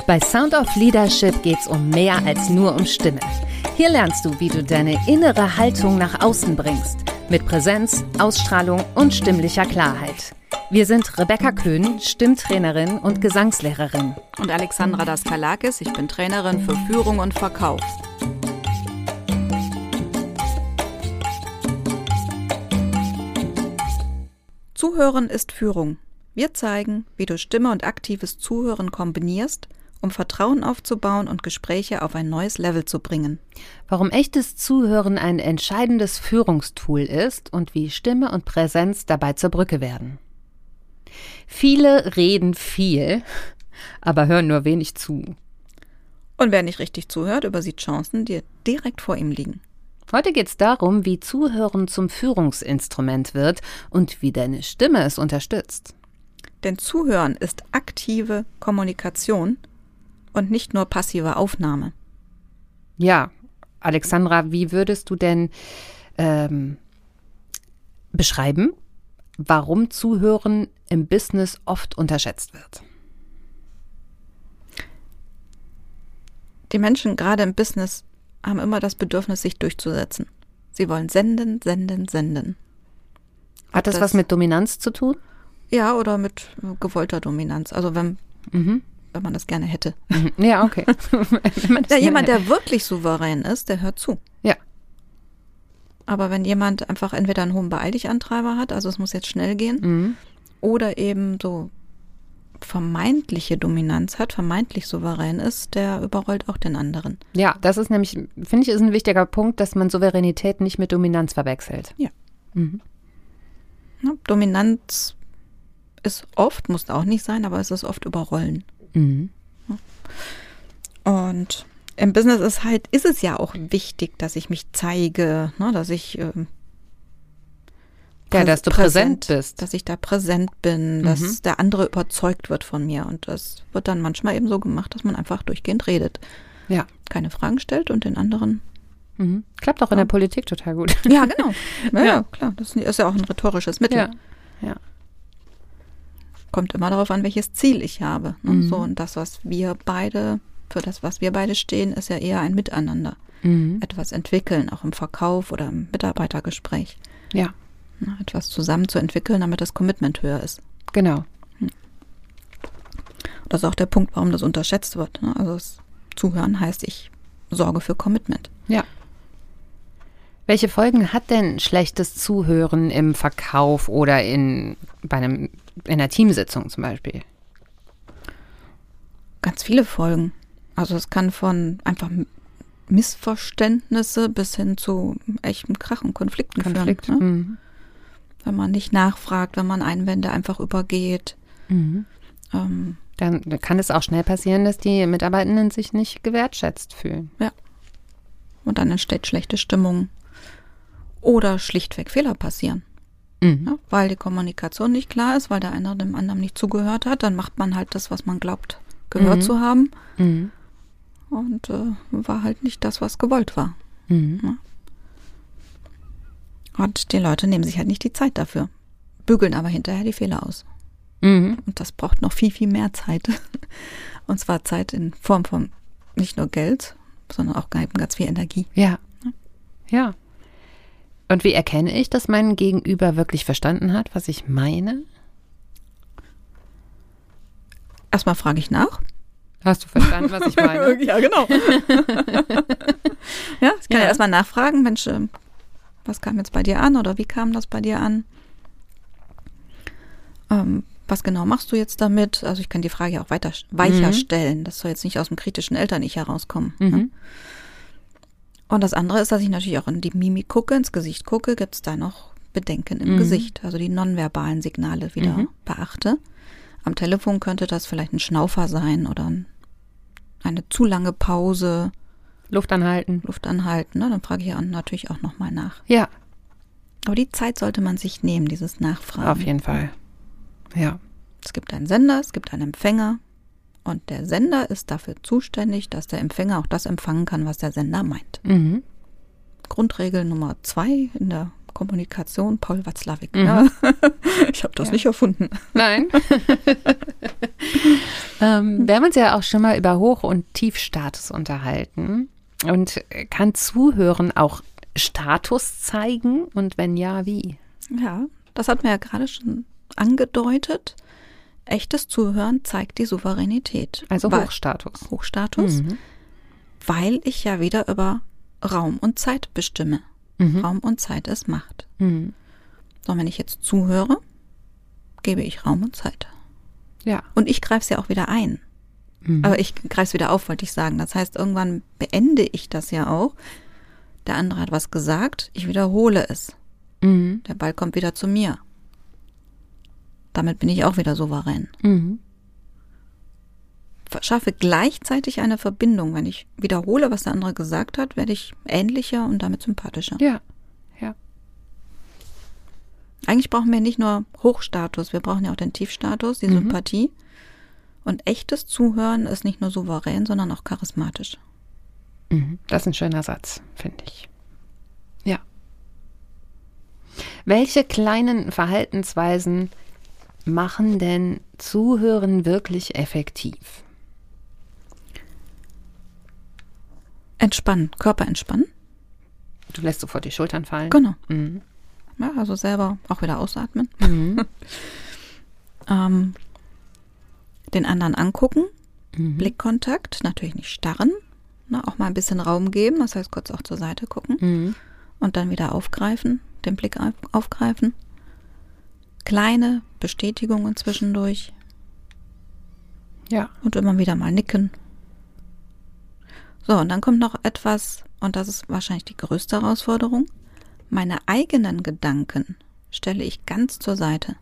Bei Sound of Leadership geht's um mehr als nur um Stimme. Hier lernst du, wie du deine innere Haltung nach außen bringst. Mit Präsenz, Ausstrahlung und stimmlicher Klarheit. Wir sind Rebecca Köhn, Stimmtrainerin und Gesangslehrerin. Und Alexandra Daskalakis, ich bin Trainerin für Führung und Verkauf. Zuhören ist Führung. Wir zeigen, wie du Stimme und aktives Zuhören kombinierst, um Vertrauen aufzubauen und Gespräche auf ein neues Level zu bringen. Warum echtes Zuhören ein entscheidendes Führungstool ist und wie Stimme und Präsenz dabei zur Brücke werden. Viele reden viel, aber hören nur wenig zu. Und wer nicht richtig zuhört, übersieht Chancen, die direkt vor ihm liegen. Heute geht es darum, wie Zuhören zum Führungsinstrument wird und wie deine Stimme es unterstützt. Denn Zuhören ist aktive Kommunikation und nicht nur passive Aufnahme. Ja, Alexandra, wie würdest du denn beschreiben, warum Zuhören im Business oft unterschätzt wird? Die Menschen, gerade im Business, haben immer das Bedürfnis, sich durchzusetzen. Sie wollen senden, senden, senden. Hat das was mit Dominanz zu tun? Ja, oder mit gewollter Dominanz. Also wenn man das gerne hätte. Ja, okay. Jemand, der wirklich souverän ist, der hört zu. Ja. Aber wenn jemand einfach entweder einen hohen Beeil-dich-Antreiber hat, also es muss jetzt schnell gehen, oder eben so vermeintliche Dominanz hat, vermeintlich souverän ist, der überrollt auch den anderen. Ja, das ist nämlich, finde ich, ist ein wichtiger Punkt, dass man Souveränität nicht mit Dominanz verwechselt. Ja. Ja, Dominanz ist oft, muss auch nicht sein, aber es ist oft Überrollen. Ja. Und im Business ist es ja auch wichtig, dass ich mich zeige, ne, dass ich dass du präsent bist. Dass ich da präsent bin, dass der andere überzeugt wird von mir. Und das wird dann manchmal eben so gemacht, dass man einfach durchgehend redet. Ja. Keine Fragen stellt und den anderen. Klappt auch in der Politik total gut. Ja, genau. Ja, klar. Das ist ja auch ein rhetorisches Mittel. Ja. Kommt immer darauf an, welches Ziel ich habe. Ne? So, und das, was wir beide stehen, ist ja eher ein Miteinander. Etwas entwickeln, auch im Verkauf oder im Mitarbeitergespräch. Ja. Etwas zusammen zu entwickeln, damit das Commitment höher ist. Genau. Das ist auch der Punkt, warum das unterschätzt wird. Ne? Also das Zuhören heißt, ich sorge für Commitment. Ja. Welche Folgen hat denn schlechtes Zuhören im Verkauf oder in einer Teamsitzung zum Beispiel? Ganz viele Folgen. Also es kann von einfach Missverständnisse bis hin zu echten Krach und Konflikten führen. Ne? Wenn man nicht nachfragt, wenn man Einwände einfach übergeht. Dann kann es auch schnell passieren, dass die Mitarbeitenden sich nicht gewertschätzt fühlen. Ja. Und dann entsteht schlechte Stimmung. Oder schlichtweg Fehler passieren. Ja, weil die Kommunikation nicht klar ist, weil der eine dem anderen nicht zugehört hat. Dann macht man halt das, was man glaubt, gehört zu haben. Und war halt nicht das, was gewollt war. Ja. Und die Leute nehmen sich halt nicht die Zeit dafür, bügeln aber hinterher die Fehler aus. Und das braucht noch viel, viel mehr Zeit. Und zwar Zeit in Form von nicht nur Geld, sondern auch ganz viel Energie. Ja. Und wie erkenne ich, dass mein Gegenüber wirklich verstanden hat, was ich meine? Erstmal frage ich nach. Hast du verstanden, was ich meine? Ja, genau. Ja, ich kann ja erstmal nachfragen, Mensch, was kam jetzt bei dir an oder wie kam das bei dir an? Was genau machst du jetzt damit? Also ich kann die Frage ja auch weicher stellen. Das soll jetzt nicht aus dem kritischen Eltern-Ich herauskommen. Ne? Und das andere ist, dass ich natürlich auch in die Mimik gucke, ins Gesicht gucke. Gibt es da noch Bedenken im Gesicht? Also die nonverbalen Signale wieder beachte. Am Telefon könnte das vielleicht ein Schnaufer sein oder eine zu lange Pause. Luft anhalten. Ne? Dann frage ich ja natürlich auch nochmal nach. Ja. Aber die Zeit sollte man sich nehmen, dieses Nachfragen. Auf jeden Fall. Ja. Es gibt einen Sender, es gibt einen Empfänger. Und der Sender ist dafür zuständig, dass der Empfänger auch das empfangen kann, was der Sender meint. Grundregel Nummer 2 in der Kommunikation, Paul Watzlawick. Ja. Ich habe das nicht erfunden. Nein. Wir haben uns ja auch schon mal über Hoch- und Tiefstatus unterhalten. Und kann Zuhören auch Status zeigen? Und wenn ja, wie? Ja, das hatten wir ja gerade schon angedeutet. Echtes Zuhören zeigt die Souveränität. Also Hochstatus. Hochstatus, weil ich ja wieder über Raum und Zeit bestimme. Raum und Zeit ist Macht. So, wenn ich jetzt zuhöre, gebe ich Raum und Zeit. Ja. Und ich greife es ja auch wieder ein. Aber ich greife es wieder auf, wollte ich sagen. Das heißt, irgendwann beende ich das ja auch. Der andere hat was gesagt, ich wiederhole es. Der Ball kommt wieder zu mir. Damit bin ich auch wieder souverän. Schaffe gleichzeitig eine Verbindung. Wenn ich wiederhole, was der andere gesagt hat, werde ich ähnlicher und damit sympathischer. Ja. Eigentlich brauchen wir nicht nur Hochstatus, wir brauchen ja auch den Tiefstatus, die Sympathie. Und echtes Zuhören ist nicht nur souverän, sondern auch charismatisch. Das ist ein schöner Satz, finde ich. Ja. Welche kleinen Verhaltensweisen machen denn Zuhören wirklich effektiv? Entspannen, Körper entspannen. Du lässt sofort die Schultern fallen. Genau. Ja, also selber auch wieder ausatmen. Den anderen angucken, Blickkontakt, natürlich nicht starren, ne, auch mal ein bisschen Raum geben, das heißt kurz auch zur Seite gucken und dann wieder aufgreifen, den Blick aufgreifen. Kleine Bestätigungen zwischendurch. Ja. Und immer wieder mal nicken. So, und dann kommt noch etwas, und das ist wahrscheinlich die größte Herausforderung. Meine eigenen Gedanken stelle ich ganz zur Seite.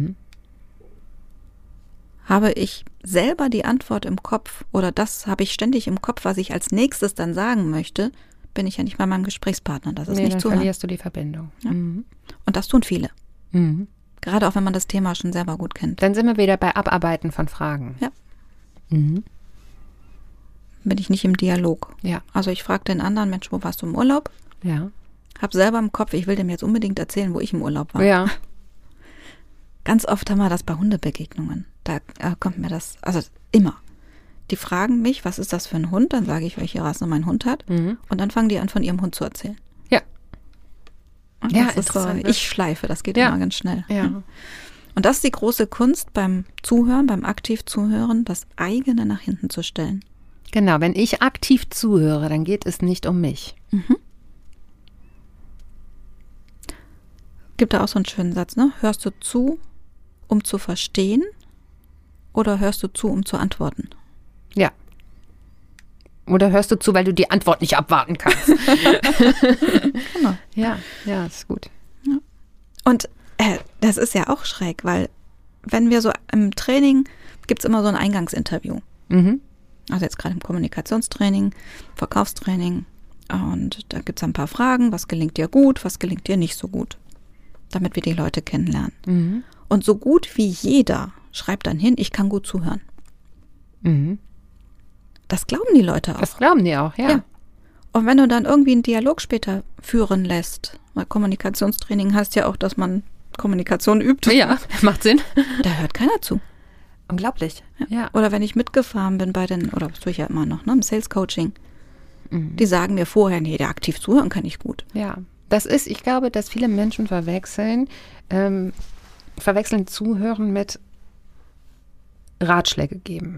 Habe ich selber die Antwort im Kopf oder das habe ich ständig im Kopf, was ich als nächstes dann sagen möchte, bin ich ja nicht bei meinem Gesprächspartner. Das ist nicht dann zuhören. Verlierst du die Verbindung. Ja. Und das tun viele. Gerade auch, wenn man das Thema schon selber gut kennt. Dann sind wir wieder bei Abarbeiten von Fragen. Ja. Bin ich nicht im Dialog. Ja. Also ich frage den anderen, Mensch, wo warst du im Urlaub? Ja. Hab selber im Kopf, ich will dem jetzt unbedingt erzählen, wo ich im Urlaub war. Ja. Ganz oft haben wir das bei Hundebegegnungen. Da kommt mir das, also immer. Die fragen mich, was ist das für ein Hund? Dann sage ich, welche Rasse mein Hund hat. Und dann fangen die an, von ihrem Hund zu erzählen. Ja. Und Ja, das ist so, interessant. ich schleife, das geht Ja. immer ganz schnell. Ja. Und das ist die große Kunst beim Zuhören, beim aktiv Zuhören, das eigene nach hinten zu stellen. Genau, wenn ich aktiv zuhöre, dann geht es nicht um mich. Gibt da auch so einen schönen Satz, ne? Hörst du zu, um zu verstehen, oder hörst du zu, um zu antworten? Ja. Oder hörst du zu, weil du die Antwort nicht abwarten kannst? Genau. Ja, ist gut. Und das ist ja auch schräg, weil wenn wir so im Training, gibt es immer so ein Eingangsinterview. Also jetzt gerade im Kommunikationstraining, Verkaufstraining. Und da gibt es ein paar Fragen, was gelingt dir gut, was gelingt dir nicht so gut, damit wir die Leute kennenlernen. Und so gut wie jeder schreibt dann hin, ich kann gut zuhören. Das glauben die Leute auch. Das glauben die auch, ja. Und wenn du dann irgendwie einen Dialog später führen lässt, weil Kommunikationstraining heißt ja auch, dass man Kommunikation übt. Ja, macht Sinn. Da hört keiner zu. Unglaublich. Ja. Oder wenn ich mitgefahren bin bei den, oder das tue ich ja immer noch, ne, im Sales Coaching, die sagen mir vorher, nee, der aktiv zuhören kann ich gut. Ja, das ist, ich glaube, dass viele Menschen verwechseln Zuhören mit Ratschläge geben.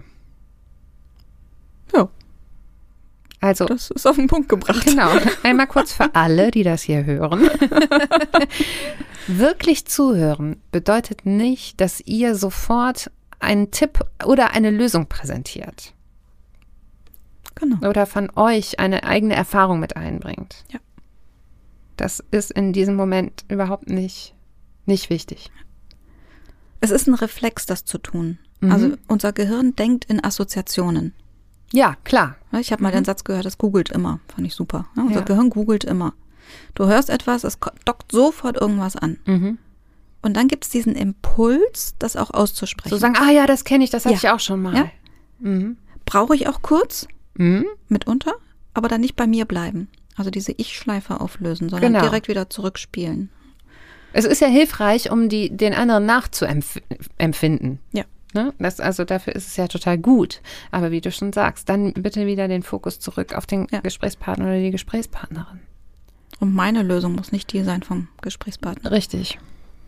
Ja. Also, Das ist auf den Punkt gebracht. genau, einmal kurz für alle, die das hier hören. Wirklich zuhören bedeutet nicht, dass ihr sofort einen Tipp oder eine Lösung präsentiert. Genau. Oder von euch eine eigene Erfahrung mit einbringt. Ja. Das ist in diesem Moment überhaupt nicht wichtig. Es ist ein Reflex, das zu tun. Also unser Gehirn denkt in Assoziationen. Ja, klar. Ich habe mal den Satz gehört, es googelt immer. Fand ich super. Ja, unser Ja. Gehirn googelt immer. Du hörst etwas, es dockt sofort irgendwas an. Und dann gibt es diesen Impuls, das auch auszusprechen. So sagen, ja, das kenne ich, das hatte Ja. ich auch schon mal. Ja. Brauche ich auch kurz, mitunter, aber dann nicht bei mir bleiben. Also diese Ich-Schleife auflösen, sondern Genau. direkt wieder zurückspielen. Es ist ja hilfreich, um den anderen nachzuempfinden. Ja. Ne? Dafür ist es ja total gut. Aber wie du schon sagst, dann bitte wieder den Fokus zurück auf den Gesprächspartner oder die Gesprächspartnerin. Und meine Lösung muss nicht die sein vom Gesprächspartner. Richtig.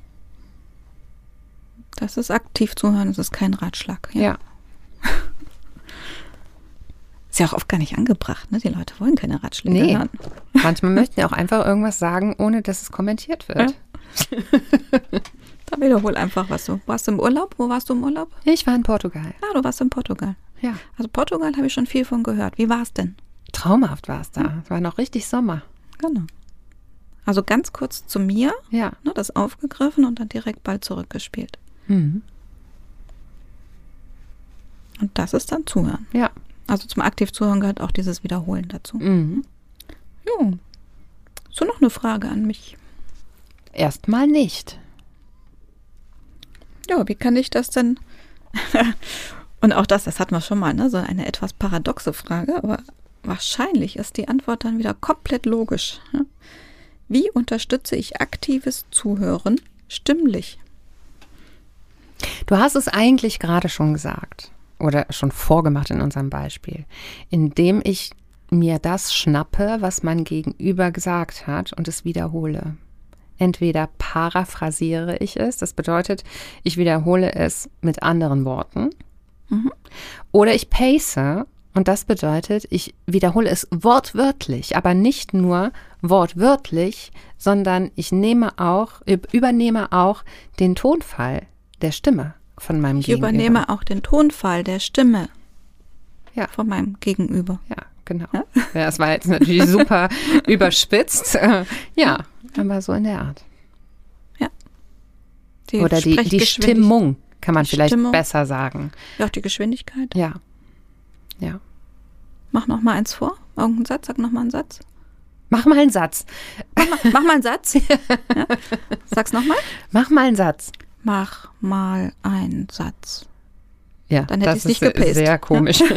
Das ist aktiv zuhören, das ist kein Ratschlag. Ja. Ist ja auch oft gar nicht angebracht, ne? Die Leute wollen keine Ratschläge hören. Manchmal möchten ja auch einfach irgendwas sagen, ohne dass es kommentiert wird. Ja. Da wiederhol einfach, was du. Warst du im Urlaub? Wo warst du im Urlaub? Ich war in Portugal. Ah, du warst in Portugal. Ja. Also Portugal habe ich schon viel von gehört. Wie war es denn? Traumhaft war es da. Es war noch richtig Sommer. Genau. Also ganz kurz zu mir, Ja. ne, das aufgegriffen und dann direkt bald zurückgespielt. Mhm. Und das ist dann Zuhören. Ja. Also zum aktiv Zuhören gehört auch dieses Wiederholen dazu. Mhm. Jo. So, noch eine Frage an mich. Erstmal nicht. Ja, wie kann ich das denn? Und auch das hatten wir schon mal, ne? So eine etwas paradoxe Frage, aber wahrscheinlich ist die Antwort dann wieder komplett logisch. Ne? Wie unterstütze ich aktives Zuhören stimmlich? Du hast es eigentlich gerade schon gesagt oder schon vorgemacht in unserem Beispiel, indem ich mir das schnappe, was mein Gegenüber gesagt hat und es wiederhole. Entweder paraphrasiere ich es, das bedeutet, ich wiederhole es mit anderen Worten, oder ich pace, und das bedeutet, ich wiederhole es wortwörtlich, aber nicht nur wortwörtlich, sondern ich übernehme auch den Tonfall der Stimme von meinem Gegenüber. Ich übernehme auch den Tonfall der Stimme von meinem Gegenüber. Ja, genau. Ja, das war jetzt natürlich super überspitzt. Ja, aber so in der Art. Ja. Oder die Stimmung, kann man vielleicht besser sagen. Ja, auch die Geschwindigkeit. Ja. Ja. Mach noch mal eins vor. Irgendeinen Satz, sag noch mal einen Satz. Mach mal einen Satz. Mach mal einen Satz. Ja. Sag's noch mal. Mach mal einen Satz. Mach mal einen Satz. Ja, dann hätte ich es nicht gepaced. Das ist sehr komisch. Ja?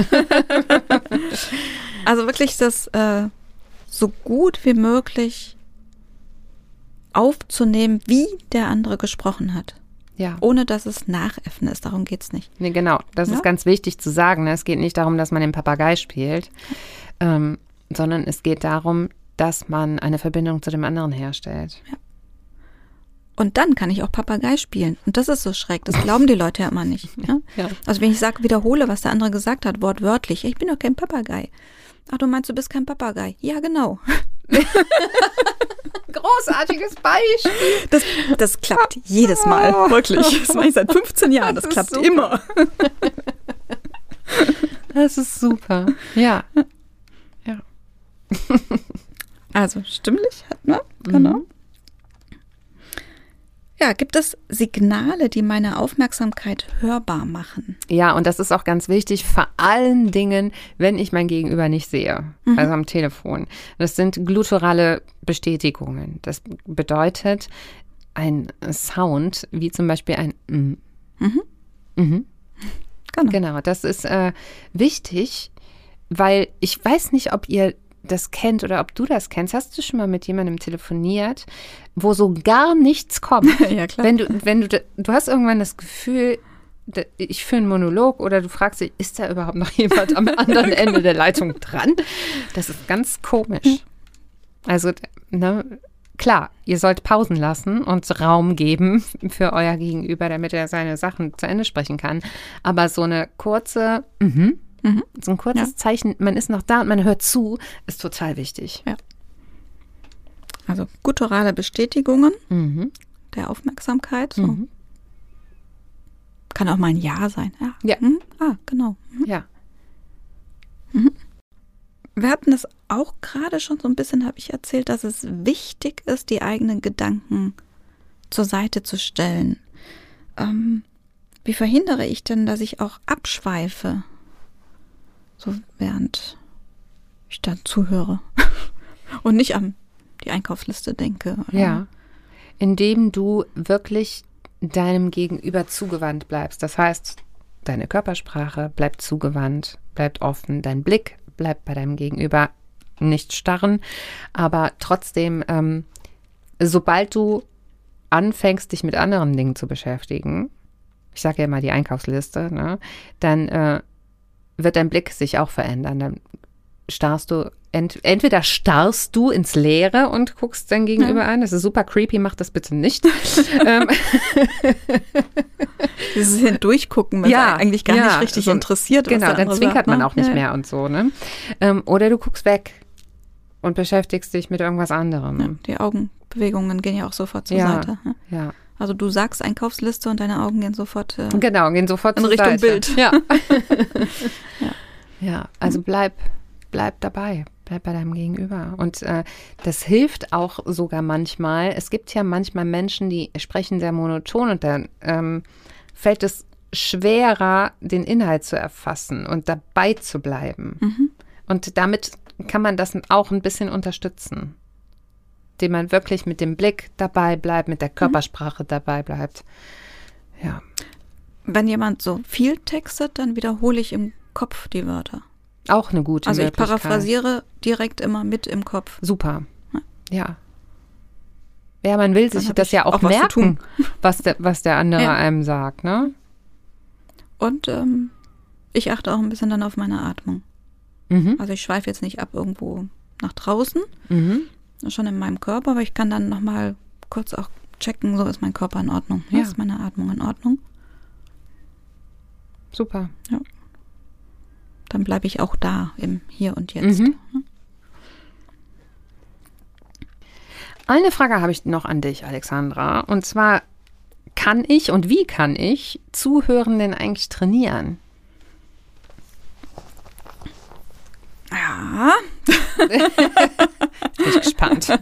Also wirklich das so gut wie möglich aufzunehmen, wie der andere gesprochen hat. Ja. Ohne dass es nachäffen ist. Darum geht es nicht. Nee, genau. Das ist ganz wichtig zu sagen. Es geht nicht darum, dass man den Papagei spielt, sondern es geht darum, dass man eine Verbindung zu dem anderen herstellt. Ja. Und dann kann ich auch Papagei spielen. Und das ist so schräg. Das glauben die Leute ja immer nicht. Ja? Ja. Also wenn ich sage, wiederhole, was der andere gesagt hat, wortwörtlich. Ich bin doch kein Papagei. Ach, du meinst, du bist kein Papagei? Ja, genau. Großartiges Beispiel. Das klappt jedes Mal. Wirklich. Das mache ich seit 15 Jahren. Das klappt super. Immer. Das ist super. Ja. Ja. Also stimmlich, ne? Genau. Ja, gibt es Signale, die meine Aufmerksamkeit hörbar machen? Ja, und das ist auch ganz wichtig, vor allen Dingen, wenn ich mein Gegenüber nicht sehe, also am Telefon. Das sind gutturale Bestätigungen. Das bedeutet ein Sound, wie zum Beispiel ein Genau, das ist wichtig, weil ich weiß nicht, ob ihr das kennt oder ob du das kennst. Hast du schon mal mit jemandem telefoniert, wo so gar nichts kommt? Ja, klar. Wenn du hast irgendwann das Gefühl, ich führe einen Monolog oder du fragst dich, ist da überhaupt noch jemand am anderen Ende der Leitung dran? Das ist ganz komisch. Also, ne, klar, ihr sollt Pausen lassen und Raum geben für euer Gegenüber, damit er seine Sachen zu Ende sprechen kann. Aber so eine kurze so ein kurzes Zeichen, man ist noch da und man hört zu, ist total wichtig. Ja. Also gutturale Bestätigungen der Aufmerksamkeit. So. Kann auch mal ein Ja sein. Ja. Genau. Ja. Wir hatten das auch gerade schon so ein bisschen, habe ich erzählt, dass es wichtig ist, die eigenen Gedanken zur Seite zu stellen. Wie verhindere ich denn, dass ich auch abschweife? So während ich dann zuhöre und nicht an die Einkaufsliste denke. Oder? Ja, indem du wirklich deinem Gegenüber zugewandt bleibst. Das heißt, deine Körpersprache bleibt zugewandt, bleibt offen, dein Blick bleibt bei deinem Gegenüber, nicht starren, aber trotzdem, sobald du anfängst, dich mit anderen Dingen zu beschäftigen, ich sage ja mal die Einkaufsliste, ne, dann wird dein Blick sich auch verändern. Dann starrst du, entweder starrst du ins Leere und guckst dein Gegenüber an. Das ist super creepy, mach das bitte nicht. Dieses Hindurchgucken, was eigentlich gar nicht richtig interessiert. Genau, dann zwinkert man auch nicht mehr und so. Ne? Oder du guckst weg und beschäftigst dich mit irgendwas anderem. Ja, die Augenbewegungen gehen ja auch sofort zur Seite. Ne? Ja. Also du sagst Einkaufsliste und deine Augen gehen sofort gehen sofort in Richtung Seite. Bild. Ja. Ja, also bleib dabei. Bleib bei deinem Gegenüber. Und das hilft auch sogar manchmal. Es gibt ja manchmal Menschen, die sprechen sehr monoton und dann fällt es schwerer, den Inhalt zu erfassen und dabei zu bleiben. Mhm. Und damit kann man das auch ein bisschen unterstützen, indem man wirklich mit dem Blick dabei bleibt, mit der Körpersprache dabei bleibt. Ja. Wenn jemand so viel textet, dann wiederhole ich im Kopf die Wörter. Auch eine gute Möglichkeit. Also ich paraphrasiere direkt immer mit im Kopf. Super. Ja. Ja, man will sich das ja auch merken, was der andere einem sagt, ne? Und ich achte auch ein bisschen dann auf meine Atmung. Mhm. Also ich schweife jetzt nicht ab irgendwo nach draußen, schon in meinem Körper, aber ich kann dann nochmal kurz auch checken, so ist mein Körper in Ordnung, ist meine Atmung in Ordnung. Super. Ja. Dann bleibe ich auch da im Hier und Jetzt. Mhm. Eine Frage habe ich noch an dich, Alexandra. Und zwar, wie kann ich Zuhören denn eigentlich trainieren? Ja. Bin ich gespannt.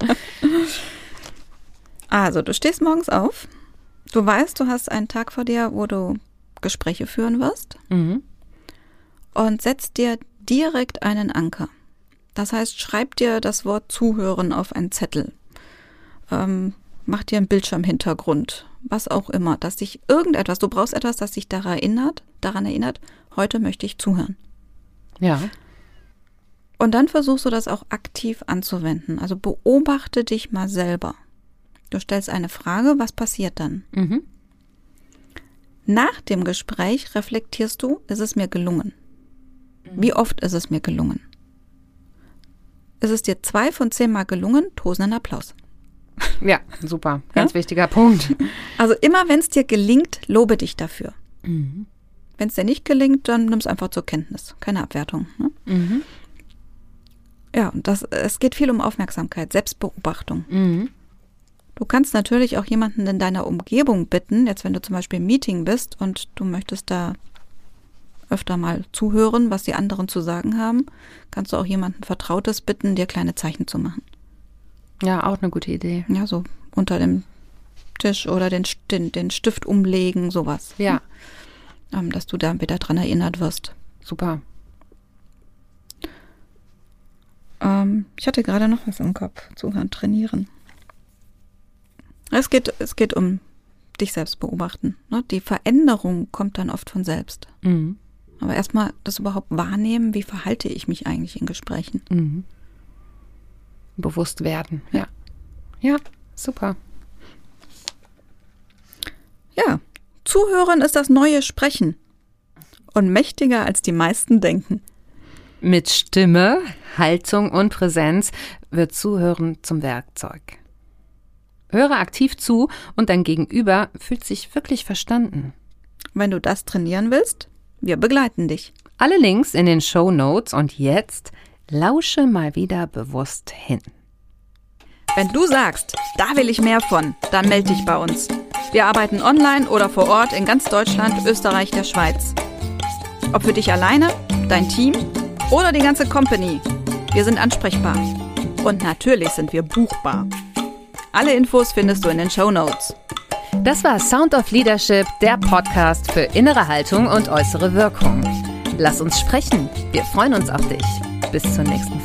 Also, du stehst morgens auf. Du weißt, du hast einen Tag vor dir, wo du Gespräche führen wirst. Mhm. Und setzt dir direkt einen Anker. Das heißt, schreib dir das Wort Zuhören auf einen Zettel. Mach dir einen Bildschirmhintergrund, was auch immer, dass dich du brauchst etwas, das dich daran erinnert, heute möchte ich zuhören. Ja. Und dann versuchst du das auch aktiv anzuwenden. Also beobachte dich mal selber. Du stellst eine Frage, was passiert dann? Mhm. Nach dem Gespräch reflektierst du, ist es mir gelungen? Wie oft ist es mir gelungen? Ist es dir 2 von 10 Mal gelungen, tosenden Applaus. Ja, super. Ganz wichtiger Punkt. Also immer, wenn es dir gelingt, lobe dich dafür. Mhm. Wenn es dir nicht gelingt, dann nimm es einfach zur Kenntnis. Keine Abwertung. Ne? Mhm. Ja, und es geht viel um Aufmerksamkeit, Selbstbeobachtung. Mhm. Du kannst natürlich auch jemanden in deiner Umgebung bitten, jetzt wenn du zum Beispiel im Meeting bist und du möchtest da öfter mal zuhören, was die anderen zu sagen haben, kannst du auch jemanden Vertrautes bitten, dir kleine Zeichen zu machen. Ja, auch eine gute Idee. Ja, so unter dem Tisch oder den Stift umlegen, sowas. Ja. Dass du da wieder dran erinnert wirst. Super. Ich hatte gerade noch was im Kopf. Zuhören, trainieren. Es geht um dich selbst beobachten. Ne? Die Veränderung kommt dann oft von selbst. Mhm. Aber erstmal das überhaupt wahrnehmen, wie verhalte ich mich eigentlich in Gesprächen. Mhm. Bewusst werden, ja. Ja, super. Ja, Zuhören ist das neue Sprechen und mächtiger als die meisten denken. Mit Stimme, Haltung und Präsenz wird Zuhören zum Werkzeug. Höre aktiv zu und dein Gegenüber fühlt sich wirklich verstanden. Wenn du das trainieren willst, wir begleiten dich. Alle Links in den Shownotes und jetzt lausche mal wieder bewusst hin. Wenn du sagst, da will ich mehr von, dann melde dich bei uns. Wir arbeiten online oder vor Ort in ganz Deutschland, Österreich, der Schweiz. Ob für dich alleine, dein Team oder die ganze Company. Wir sind ansprechbar. Und natürlich sind wir buchbar. Alle Infos findest du in den Shownotes. Das war Sound of Leadership, der Podcast für innere Haltung und äußere Wirkung. Lass uns sprechen. Wir freuen uns auf dich. Bis zur nächsten